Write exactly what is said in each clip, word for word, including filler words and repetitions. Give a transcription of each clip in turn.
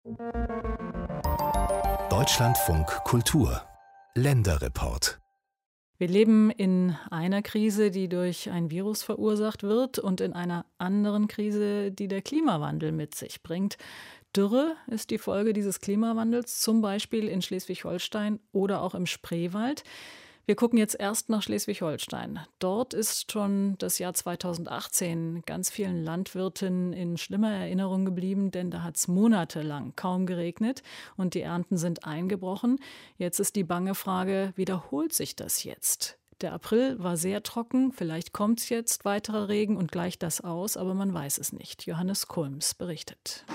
Deutschlandfunk Kultur Länderreport. Wir leben in einer Krise, die durch ein Virus verursacht wird, und in einer anderen Krise, die der Klimawandel mit sich bringt. Dürre ist die Folge dieses Klimawandels, zum Beispiel in Schleswig-Holstein oder auch im Spreewald. Wir gucken jetzt erst nach Schleswig-Holstein. Dort ist schon das Jahr zweitausendachtzehn ganz vielen Landwirten in schlimmer Erinnerung geblieben, denn da hat es monatelang kaum geregnet und die Ernten sind eingebrochen. Jetzt ist die bange Frage, wiederholt sich das jetzt? Der April war sehr trocken, vielleicht kommt jetzt weiterer Regen und gleicht das aus, aber man weiß es nicht. Johannes Kulms berichtet.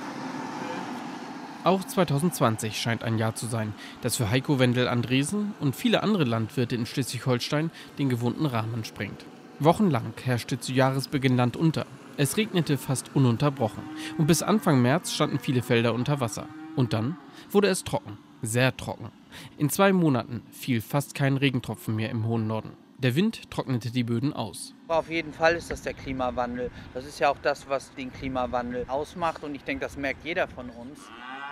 Auch zweitausendzwanzig scheint ein Jahr zu sein, das für Heiko Wendel-Andresen und viele andere Landwirte in Schleswig-Holstein den gewohnten Rahmen sprengt. Wochenlang herrschte zu Jahresbeginn Land unter. Es regnete fast ununterbrochen und bis Anfang März standen viele Felder unter Wasser. Und dann wurde es trocken, sehr trocken. In zwei Monaten fiel fast kein Regentropfen mehr im hohen Norden. Der Wind trocknete die Böden aus. Auf jeden Fall ist das der Klimawandel. Das ist ja auch das, was den Klimawandel ausmacht und ich denke, das merkt jeder von uns.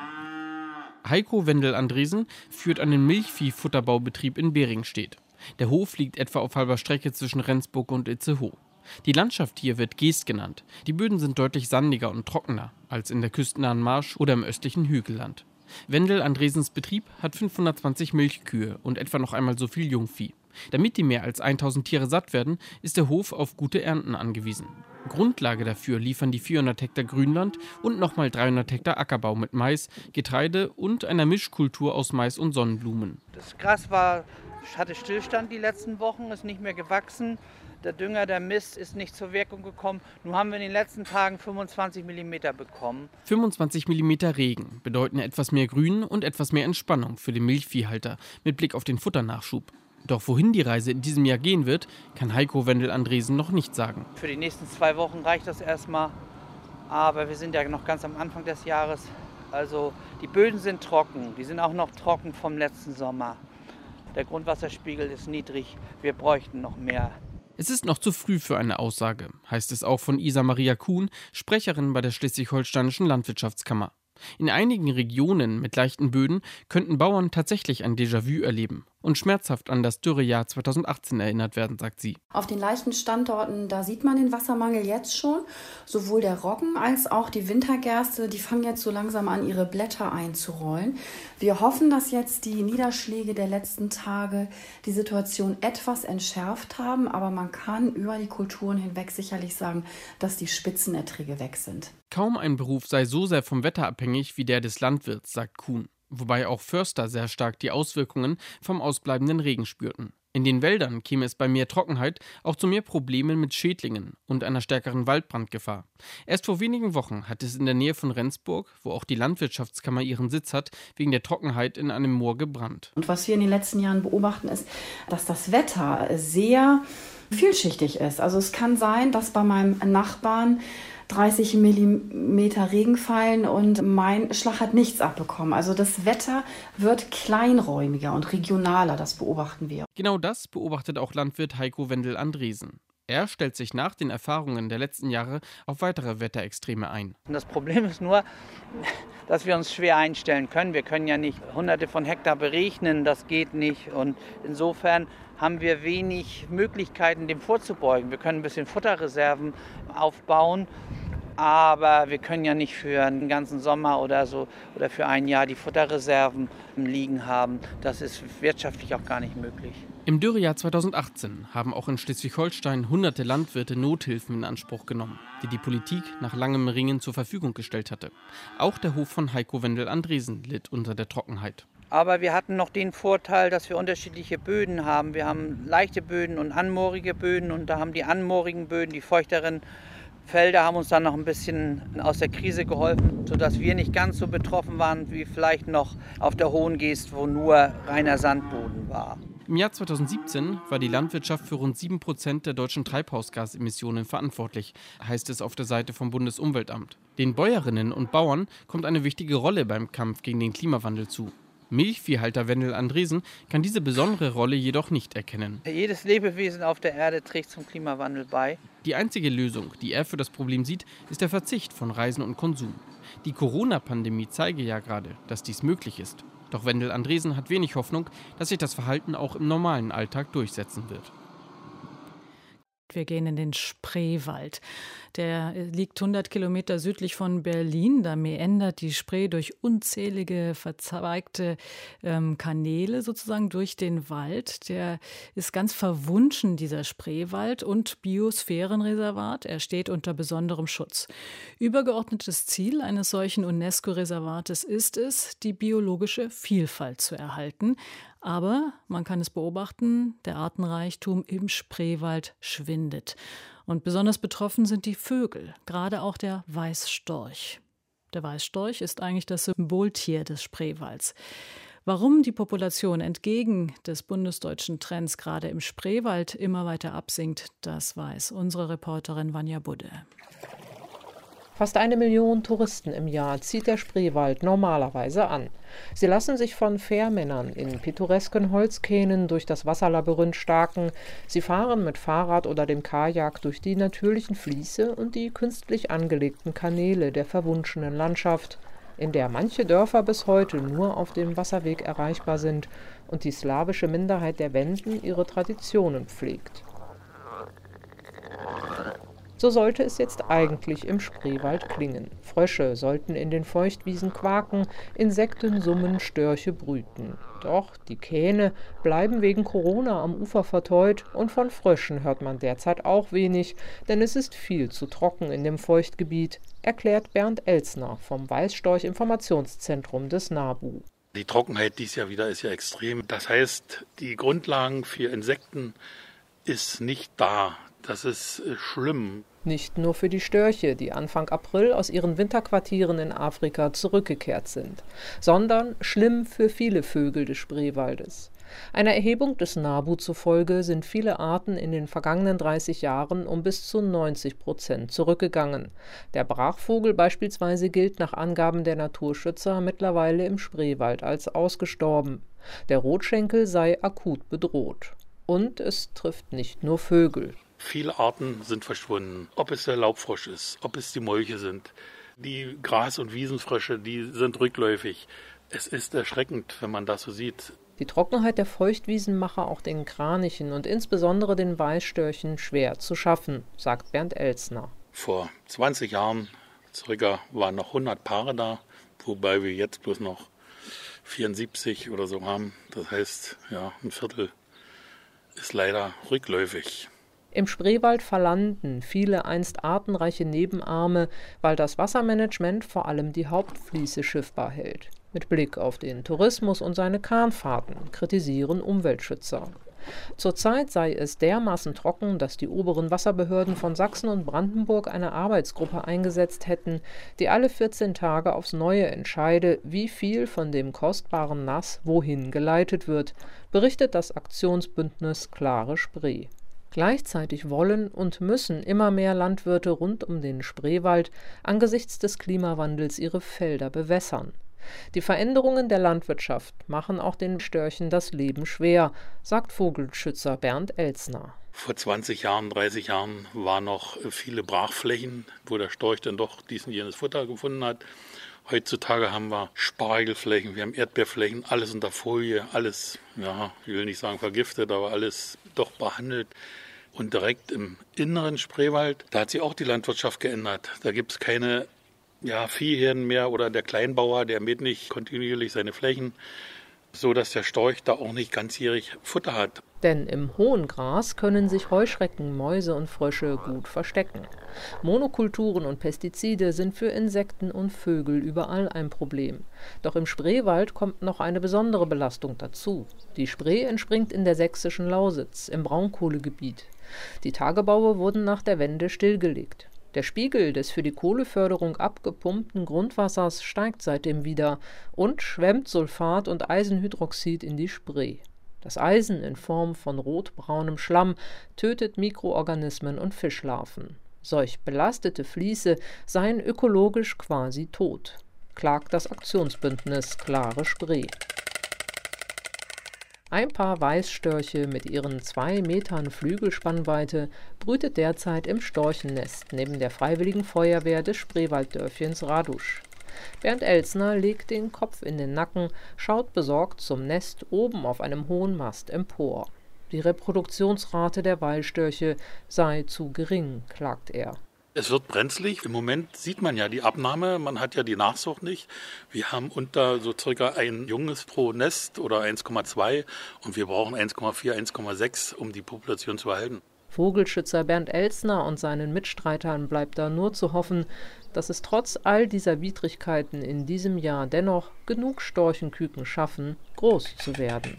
Heiko Wendel-Andresen führt einen Milchviehfutterbaubetrieb in Beringstedt. Der Hof liegt etwa auf halber Strecke zwischen Rendsburg und Itzehoe. Die Landschaft hier wird Geest genannt. Die Böden sind deutlich sandiger und trockener als in der küstennahen Marsch oder im östlichen Hügelland. Wendel-Andresens Betrieb hat fünfhundertzwanzig Milchkühe und etwa noch einmal so viel Jungvieh. Damit die mehr als tausend Tiere satt werden, ist der Hof auf gute Ernten angewiesen. Grundlage dafür liefern die vierhundert Hektar Grünland und nochmal dreihundert Hektar Ackerbau mit Mais, Getreide und einer Mischkultur aus Mais und Sonnenblumen. Das Gras war, hatte Stillstand die letzten Wochen, ist nicht mehr gewachsen. Der Dünger, der Mist ist nicht zur Wirkung gekommen. Nun haben wir in den letzten Tagen fünfundzwanzig Millimeter bekommen. fünfundzwanzig Millimeter Regen bedeuten etwas mehr Grün und etwas mehr Entspannung für den Milchviehhalter mit Blick auf den Futternachschub. Doch wohin die Reise in diesem Jahr gehen wird, kann Heiko Wendel-Andresen noch nicht sagen. Für die nächsten zwei Wochen reicht das erstmal. Aber wir sind ja noch ganz am Anfang des Jahres. Also die Böden sind trocken. Die sind auch noch trocken vom letzten Sommer. Der Grundwasserspiegel ist niedrig. Wir bräuchten noch mehr. Es ist noch zu früh für eine Aussage, heißt es auch von Isa Maria Kuhn, Sprecherin bei der Schleswig-Holsteinischen Landwirtschaftskammer. In einigen Regionen mit leichten Böden könnten Bauern tatsächlich ein Déjà-vu erleben und schmerzhaft an das Dürrejahr zweitausendachtzehn erinnert werden, sagt sie. Auf den leichten Standorten, da sieht man den Wassermangel jetzt schon. Sowohl der Roggen als auch die Wintergerste, die fangen jetzt so langsam an, ihre Blätter einzurollen. Wir hoffen, dass jetzt die Niederschläge der letzten Tage die Situation etwas entschärft haben, aber man kann über die Kulturen hinweg sicherlich sagen, dass die Spitzenerträge weg sind. Kaum ein Beruf sei so sehr vom Wetter abhängig wie der des Landwirts, sagt Kuhn. Wobei auch Förster sehr stark die Auswirkungen vom ausbleibenden Regen spürten. In den Wäldern käme es bei mehr Trockenheit auch zu mehr Problemen mit Schädlingen und einer stärkeren Waldbrandgefahr. Erst vor wenigen Wochen hat es in der Nähe von Rendsburg, wo auch die Landwirtschaftskammer ihren Sitz hat, wegen der Trockenheit in einem Moor gebrannt. Und was wir in den letzten Jahren beobachten, ist, dass das Wetter sehr vielschichtig ist. Also es kann sein, dass bei meinem Nachbarn dreißig Millimeter Regen fallen und mein Schlag hat nichts abbekommen. Also das Wetter wird kleinräumiger und regionaler, das beobachten wir. Genau das beobachtet auch Landwirt Heiko Wendel-Andresen. Er stellt sich nach den Erfahrungen der letzten Jahre auf weitere Wetterextreme ein. Das Problem ist nur, dass wir uns schwer einstellen können. Wir können ja nicht hunderte von Hektar beregnen, das geht nicht. Und insofern haben wir wenig Möglichkeiten, dem vorzubeugen. Wir können ein bisschen Futterreserven aufbauen, aber wir können ja nicht für einen ganzen Sommer oder so oder für ein Jahr die Futterreserven liegen haben. Das ist wirtschaftlich auch gar nicht möglich. Im Dürrejahr zweitausendachtzehn haben auch in Schleswig-Holstein hunderte Landwirte Nothilfen in Anspruch genommen, die die Politik nach langem Ringen zur Verfügung gestellt hatte. Auch der Hof von Heiko Wendel-Andresen litt unter der Trockenheit. Aber wir hatten noch den Vorteil, dass wir unterschiedliche Böden haben. Wir haben leichte Böden und anmoorige Böden und da haben die anmoorigen Böden, die feuchteren Felder haben uns dann noch ein bisschen aus der Krise geholfen, sodass wir nicht ganz so betroffen waren wie vielleicht noch auf der Hohen Geest, wo nur reiner Sandboden war. Im Jahr zweitausendsiebzehn war die Landwirtschaft für rund sieben Prozent der deutschen Treibhausgasemissionen verantwortlich, heißt es auf der Seite vom Bundesumweltamt. Den Bäuerinnen und Bauern kommt eine wichtige Rolle beim Kampf gegen den Klimawandel zu. Milchviehhalter Wendel Andresen kann diese besondere Rolle jedoch nicht erkennen. Jedes Lebewesen auf der Erde trägt zum Klimawandel bei. Die einzige Lösung, die er für das Problem sieht, ist der Verzicht von Reisen und Konsum. Die Corona-Pandemie zeige ja gerade, dass dies möglich ist. Doch Wendel Andresen hat wenig Hoffnung, dass sich das Verhalten auch im normalen Alltag durchsetzen wird. Wir gehen in den Spreewald. Der liegt hundert Kilometer südlich von Berlin. Da meandert die Spree durch unzählige verzweigte ähm, Kanäle sozusagen durch den Wald. Der ist ganz verwunschen, dieser Spreewald, und Biosphärenreservat. Er steht unter besonderem Schutz. Übergeordnetes Ziel eines solchen UNESCO-Reservates ist es, die biologische Vielfalt zu erhalten. Aber man kann es beobachten, der Artenreichtum im Spreewald schwindet. Und besonders betroffen sind die Vögel, gerade auch der Weißstorch. Der Weißstorch ist eigentlich das Symboltier des Spreewalds. Warum die Population entgegen des bundesdeutschen Trends gerade im Spreewald immer weiter absinkt, das weiß unsere Reporterin Vanja Budde. Fast eine Million Touristen im Jahr zieht der Spreewald normalerweise an. Sie lassen sich von Fährmännern in pittoresken Holzkähnen durch das Wasserlabyrinth starken. Sie fahren mit Fahrrad oder dem Kajak durch die natürlichen Fließe und die künstlich angelegten Kanäle der verwunschenen Landschaft, in der manche Dörfer bis heute nur auf dem Wasserweg erreichbar sind und die slawische Minderheit der Wenden ihre Traditionen pflegt. So sollte es jetzt eigentlich im Spreewald klingen. Frösche sollten in den Feuchtwiesen quaken, Insekten summen, Störche brüten. Doch die Kähne bleiben wegen Corona am Ufer verteut und von Fröschen hört man derzeit auch wenig, denn es ist viel zu trocken in dem Feuchtgebiet, erklärt Bernd Elzner vom Weißstorch-Informationszentrum des NABU. Die Trockenheit dies Jahr wieder ist ja extrem. Das heißt, die Grundlagen für Insekten ist nicht da. Das ist schlimm. Nicht nur für die Störche, die Anfang April aus ihren Winterquartieren in Afrika zurückgekehrt sind, sondern schlimm für viele Vögel des Spreewaldes. Einer Erhebung des NABU zufolge sind viele Arten in den vergangenen dreißig Jahren um bis zu neunzig Prozent zurückgegangen. Der Brachvogel beispielsweise gilt nach Angaben der Naturschützer mittlerweile im Spreewald als ausgestorben. Der Rotschenkel sei akut bedroht. Und es trifft nicht nur Vögel. Viele Arten sind verschwunden. Ob es der Laubfrosch ist, ob es die Molche sind. Die Gras- und Wiesenfrösche, die sind rückläufig. Es ist erschreckend, wenn man das so sieht. Die Trockenheit der Feuchtwiesen mache auch den Kranichen und insbesondere den Weißstörchen schwer zu schaffen, sagt Bernd Elzner. Vor zwanzig Jahren circa waren noch hundert Paare da, wobei wir jetzt bloß noch vierundsiebzig oder so haben. Das heißt, ja, ein Viertel ist leider rückläufig. Im Spreewald verlanden viele einst artenreiche Nebenarme, weil das Wassermanagement vor allem die Hauptfließe schiffbar hält. Mit Blick auf den Tourismus und seine Kahnfahrten kritisieren Umweltschützer. Zurzeit sei es dermaßen trocken, dass die oberen Wasserbehörden von Sachsen und Brandenburg eine Arbeitsgruppe eingesetzt hätten, die alle vierzehn Tage aufs Neue entscheide, wie viel von dem kostbaren Nass wohin geleitet wird, berichtet das Aktionsbündnis Klare Spree. Gleichzeitig wollen und müssen immer mehr Landwirte rund um den Spreewald angesichts des Klimawandels ihre Felder bewässern. Die Veränderungen der Landwirtschaft machen auch den Störchen das Leben schwer, sagt Vogelschützer Bernd Elzner. Vor zwanzig Jahren, dreißig Jahren waren noch viele Brachflächen, wo der Storch dann doch dies und jenes Futter gefunden hat. Heutzutage haben wir Spargelflächen, wir haben Erdbeerflächen, alles unter Folie, alles, ja, ich will nicht sagen vergiftet, aber alles doch behandelt. Und direkt im inneren Spreewald, da hat sich auch die Landwirtschaft geändert. Da gibt es keine ja, Viehherden mehr oder der Kleinbauer, der mäht nicht kontinuierlich seine Flächen, so dass der Storch da auch nicht ganzjährig Futter hat. Denn im hohen Gras können sich Heuschrecken, Mäuse und Frösche gut verstecken. Monokulturen und Pestizide sind für Insekten und Vögel überall ein Problem. Doch im Spreewald kommt noch eine besondere Belastung dazu. Die Spree entspringt in der sächsischen Lausitz, im Braunkohlegebiet. Die Tagebaue wurden nach der Wende stillgelegt. Der Spiegel des für die Kohleförderung abgepumpten Grundwassers steigt seitdem wieder und schwemmt Sulfat und Eisenhydroxid in die Spree. Das Eisen in Form von rotbraunem Schlamm tötet Mikroorganismen und Fischlarven. Solch belastete Fließe seien ökologisch quasi tot, klagt das Aktionsbündnis Klare Spree. Ein Paar Weißstörche mit ihren zwei Metern Flügelspannweite brütet derzeit im Storchennest neben der Freiwilligen Feuerwehr des Spreewalddörfchens Radusch. Bernd Elzner legt den Kopf in den Nacken, schaut besorgt zum Nest oben auf einem hohen Mast empor. Die Reproduktionsrate der Weißstörche sei zu gering, klagt er. Es wird brenzlig. Im Moment sieht man ja die Abnahme, man hat ja die Nachzucht nicht. Wir haben unter so circa ein Junges pro Nest oder eins Komma zwei und wir brauchen eins Komma vier, eins Komma sechs, um die Population zu erhalten. Vogelschützer Bernd Elzner und seinen Mitstreitern bleibt da nur zu hoffen, dass es trotz all dieser Widrigkeiten in diesem Jahr dennoch genug Storchenküken schaffen, groß zu werden.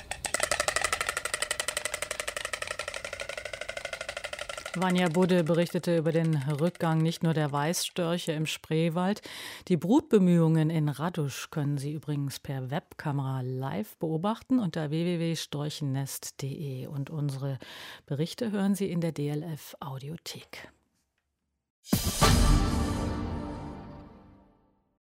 Vanja Budde berichtete über den Rückgang nicht nur der Weißstörche im Spreewald. Die Brutbemühungen in Radusch können Sie übrigens per Webkamera live beobachten unter w w w punkt storchennest punkt d e. Und unsere Berichte hören Sie in der D L F Audiothek.